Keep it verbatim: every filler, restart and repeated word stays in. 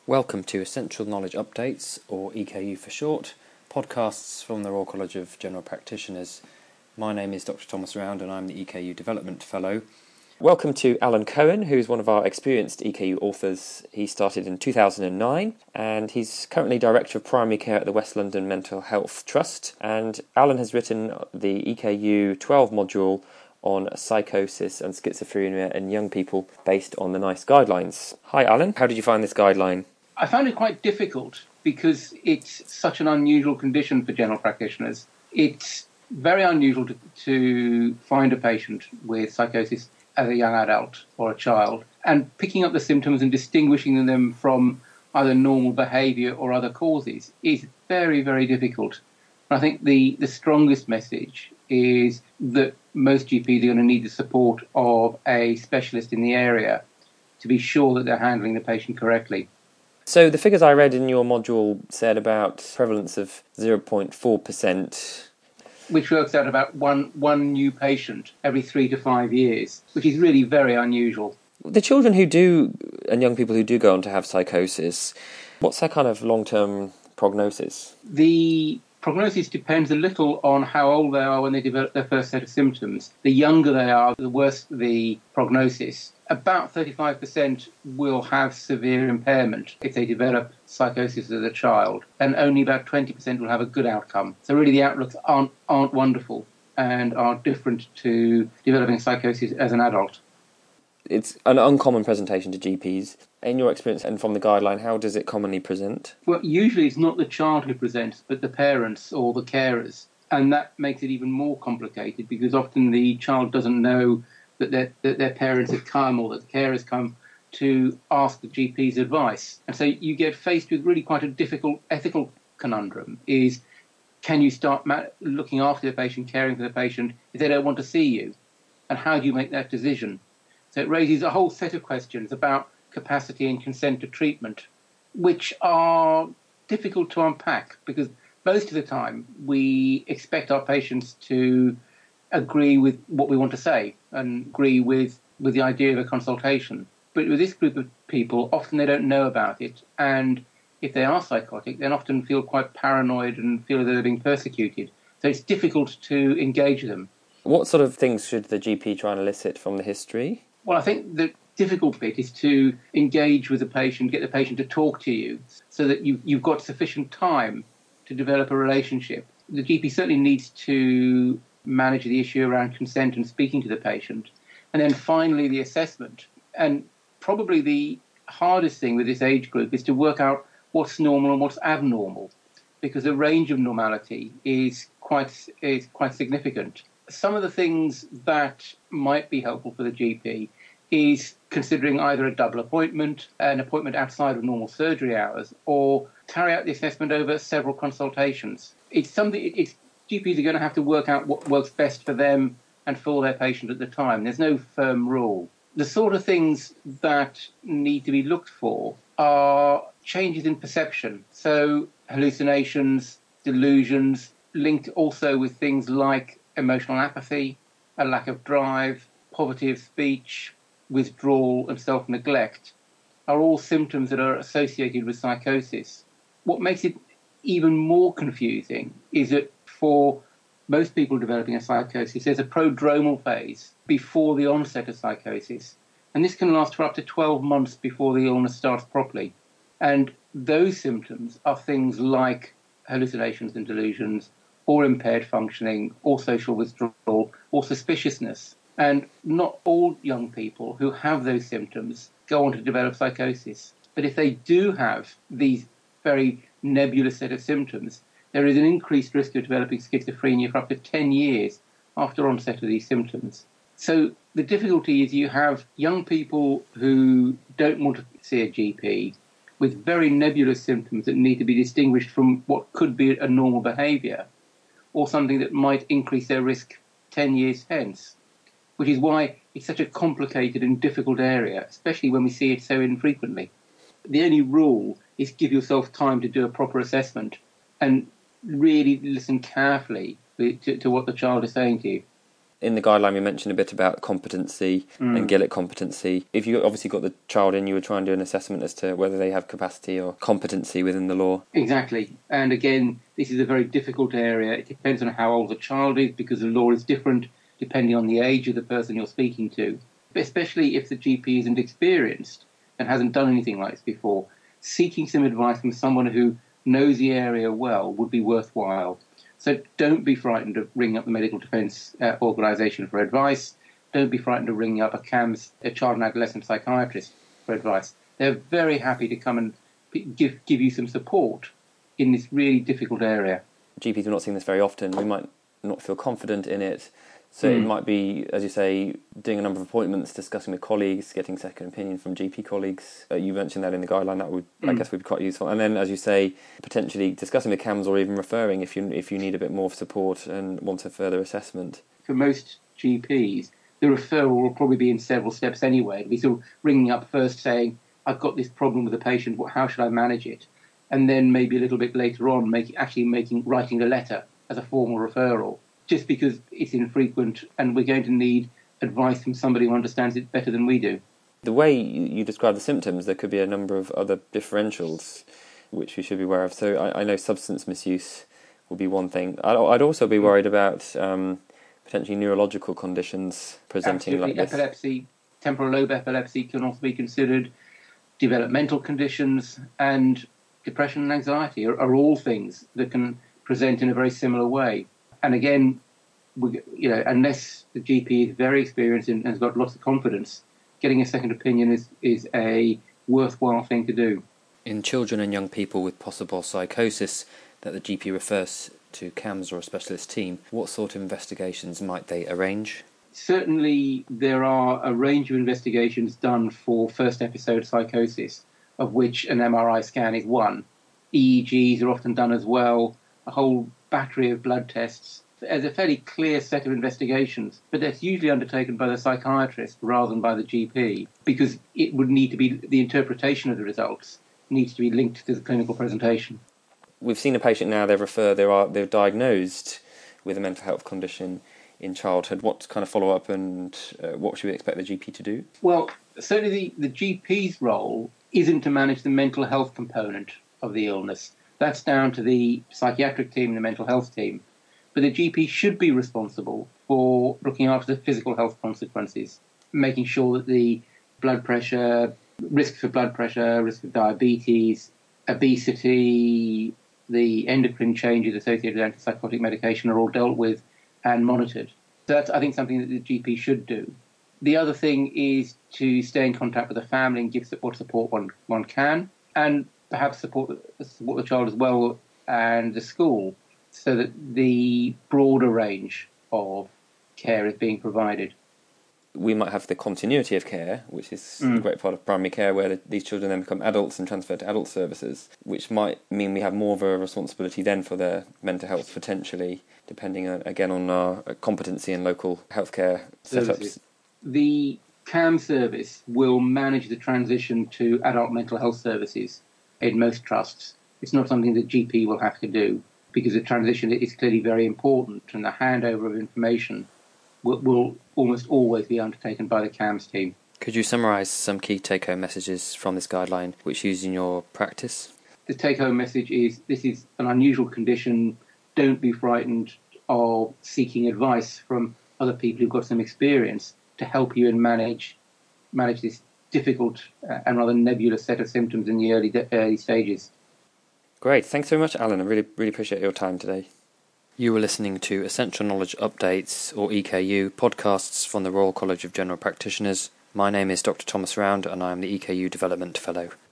Welcome to Essential Knowledge Updates, or E K U for short, podcasts from the Royal College of General Practitioners. My name is Doctor Thomas Round and I'm the E K U Development Fellow. Welcome to Alan Cohen, who's one of our experienced E K U authors. He started in two thousand nine and he's currently Director of Primary Care at the West London Mental Health Trust. And Alan has written the E K U twelve module on psychosis and schizophrenia in young people based on the NICE guidelines. Hi Alan, how did you find this guideline? I found it quite difficult because it's such an unusual condition for general practitioners. It's very unusual to, to find a patient with psychosis as a young adult or a child, and picking up the symptoms and distinguishing them from either normal behaviour or other causes is very, very difficult. And I think the, the strongest message is that most G Ps are going to need the support of a specialist in the area to be sure that they're handling the patient correctly. So the figures I read in your module said about prevalence of zero point four percent. Which works out about one one new patient every three to five years, which is really very unusual. The children who do, and young people who do go on to have psychosis, what's their kind of long-term prognosis? The prognosis depends a little on how old they are when they develop their first set of symptoms. The younger they are, the worse the prognosis. About thirty-five percent will have severe impairment if they develop psychosis as a child, and only about twenty percent will have a good outcome. So really the outlooks aren't, aren't wonderful and are different to developing psychosis as an adult. It's an uncommon presentation to G Ps. In your experience and from the guideline, how does it commonly present? Well, usually it's not the child who presents, but the parents or the carers. And that makes it even more complicated because often the child doesn't know that their, that their parents have come or that the carers come to ask the G P's advice. And so you get faced with really quite a difficult ethical conundrum is, can you start ma- looking after the patient, caring for the patient if they don't want to see you? And how do you make that decision? So it raises a whole set of questions about capacity and consent to treatment, which are difficult to unpack because most of the time we expect our patients to agree with what we want to say and agree with, with the idea of a consultation. But with this group of people, often they don't know about it. And if they are psychotic, they often feel quite paranoid and feel that they're being persecuted. So it's difficult to engage them. What sort of things should the G P try and elicit from the history? Well, I think the difficult bit is to engage with the patient, get the patient to talk to you so that you, you've got sufficient time to develop a relationship. The G P certainly needs to manage the issue around consent and speaking to the patient. And then finally, the assessment. And probably the hardest thing with this age group is to work out what's normal and what's abnormal, because the range of normality is quite is quite significant. Some of the things that might be helpful for the G P is considering either a double appointment, an appointment outside of normal surgery hours, or carry out the assessment over several consultations. It's something, it's, G Ps are going to have to work out what works best for them and for their patient at the time. There's no firm rule. The sort of things that need to be looked for are changes in perception. So hallucinations, delusions, linked also with things like emotional apathy, a lack of drive, poverty of speech, withdrawal and self-neglect are all symptoms that are associated with psychosis. What makes it even more confusing is that for most people developing a psychosis, there's a prodromal phase before the onset of psychosis. And this can last for up to twelve months before the illness starts properly. And those symptoms are things like hallucinations and delusions, or impaired functioning, or social withdrawal, or suspiciousness. And not all young people who have those symptoms go on to develop psychosis. But if they do have these very nebulous set of symptoms, there is an increased risk of developing schizophrenia for up to ten years after onset of these symptoms. So the difficulty is you have young people who don't want to see a G P with very nebulous symptoms that need to be distinguished from what could be a normal behaviour or something that might increase their risk ten years hence, which is why it's such a complicated and difficult area, especially when we see it so infrequently. The only rule is give yourself time to do a proper assessment and really listen carefully to, to what the child is saying to you. In the guideline, we mentioned a bit about competency mm. and Gillett competency. If you obviously got the child in, you would try and do an assessment as to whether they have capacity or competency within the law. Exactly. And again, this is a very difficult area. It depends on how old the child is, because the law is different depending on the age of the person you're speaking to. Especially if the G P isn't experienced and hasn't done anything like this before, seeking some advice from someone who knows the area well would be worthwhile. So don't be frightened of ringing up the Medical Defence uh, Organisation for advice. Don't be frightened of ringing up a C A M S, a child and adolescent psychiatrist, for advice. They're very happy to come and give give you some support in this really difficult area. G Ps are not seeing this very often. We might not feel confident in it. So mm. it might be, as you say, doing a number of appointments, discussing with colleagues, getting second opinion from G P colleagues. Uh, you mentioned that in the guideline. That would, mm. I guess, would be quite useful. And then, as you say, potentially discussing with C A M S or even referring if you if you need a bit more support and want a further assessment. For most G Ps, the referral will probably be in several steps anyway. It'll be sort of ringing up first, saying, "I've got this problem with the patient. How should I manage it?" And then maybe a little bit later on, make, actually making writing a letter as a formal referral. Just because it's infrequent and we're going to need advice from somebody who understands it better than we do. The way you describe the symptoms, there could be a number of other differentials which we should be aware of. So I, I know substance misuse will be one thing. I'd, I'd also be worried about um, potentially neurological conditions presenting Absolutely. like this. Epilepsy, temporal lobe epilepsy can also be considered. Developmental conditions and depression and anxiety are, are all things that can present in a very similar way. And again, we, you know, unless the G P is very experienced and has got lots of confidence, getting a second opinion is, is a worthwhile thing to do. In children and young people with possible psychosis that the G P refers to C A M S or a specialist team, what sort of investigations might they arrange? Certainly, there are a range of investigations done for first episode psychosis, of which an M R I scan is one. E E Gs are often done as well, a whole battery of blood tests. There's a fairly clear set of investigations, but that's usually undertaken by the psychiatrist rather than by the G P, because it would need to be, the interpretation of the results needs to be linked to the clinical presentation. We've seen a patient now, they've referred, they are, they're diagnosed with a mental health condition in childhood. What kind of follow-up and uh, what should we expect the G P to do? Well, certainly the, the G P's role isn't to manage the mental health component of the illness. That's down to the psychiatric team and the mental health team. But the G P should be responsible for looking after the physical health consequences, making sure that the blood pressure, risk for blood pressure, risk of diabetes, obesity, the endocrine changes associated with antipsychotic medication are all dealt with and monitored. So that's, I think, something that the G P should do. The other thing is to stay in contact with the family and give what support one, one can, and perhaps support, support the child as well and the school, so that the broader range of care is being provided. We might have the continuity of care, which is mm. a great part of primary care, where the, these children then become adults and transferred to adult services, which might mean we have more of a responsibility then for their mental health, potentially, depending, on, again, on our competency in local healthcare setups. The C A M service will manage the transition to adult mental health services in most trusts. It's not something the G P will have to do, because the transition is clearly very important, and the handover of information will, will almost always be undertaken by the C A M S team. Could you summarise some key take-home messages from this guideline which you use in your practice? The take-home message is this is an unusual condition. Don't be frightened of seeking advice from other people who've got some experience to help you and manage manage this difficult uh, and rather nebulous set of symptoms in the early early stages. Great. Thanks very much, Alan. I really, really appreciate your time today. You were listening to Essential Knowledge Updates, or E K U, podcasts from the Royal College of General Practitioners. My name is Doctor Thomas Round, and I am the E K U Development Fellow.